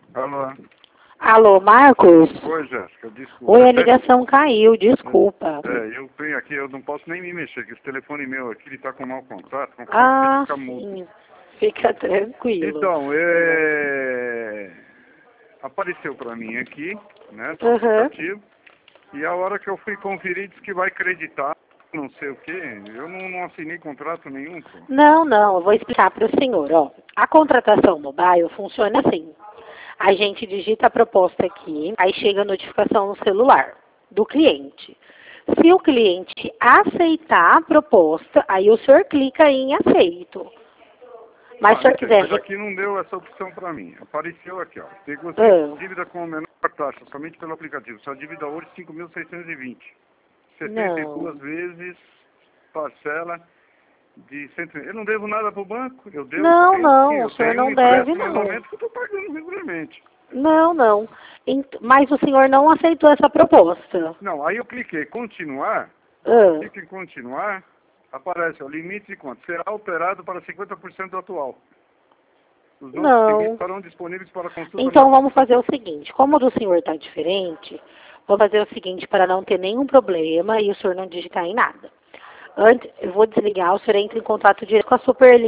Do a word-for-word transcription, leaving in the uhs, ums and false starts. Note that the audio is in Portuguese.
Alô? Alô, Marcos? Oi, Jéssica, desculpa. Oi, a ligação caiu, desculpa. É, eu tenho aqui, eu não posso nem me mexer, que esse telefone meu aqui, ele tá com mau contato, com Ah, fica mudo. sim. Fica tranquilo. Então, é... apareceu pra mim aqui, né, no Uhum. aplicativo, e a hora que eu fui conferir, disse que vai acreditar, não sei o quê, eu não, não assinei contrato nenhum, pô. Não, não, eu vou explicar para o senhor, ó. A contratação mobile funciona assim. A gente digita a proposta aqui, aí chega a notificação no celular do cliente. Se o cliente aceitar a proposta, aí o senhor clica em aceito. Mas Ah, se o senhor então, quiser... mas aqui não deu essa opção pra mim. Apareceu aqui, ó. Negocia Ah, dívida com a menor taxa, somente pelo aplicativo. Sua dívida hoje cinco mil seiscentos e vinte. setenta e duas não. vezes parcela de cento. Eu não devo nada pro banco, eu devo, Não, tenho sim, não, o eu senhor tenho um não deve, empréstimo em não. andamento que eu estou pagando regularmente. Não, não. Ent- Mas o senhor não aceitou essa proposta. Não, aí eu cliquei continuar, Ah, clique em continuar, aparece o limite de conta. Será alterado para cinquenta por cento do atual. Os novos limites não. estarão disponíveis para consulta na Então vamos aplicação. fazer o seguinte, como o do senhor está diferente, vou fazer o seguinte para não ter nenhum problema e o senhor não digitar em nada. Antes, eu vou desligar, o senhor entra em contato direto com a Superlink.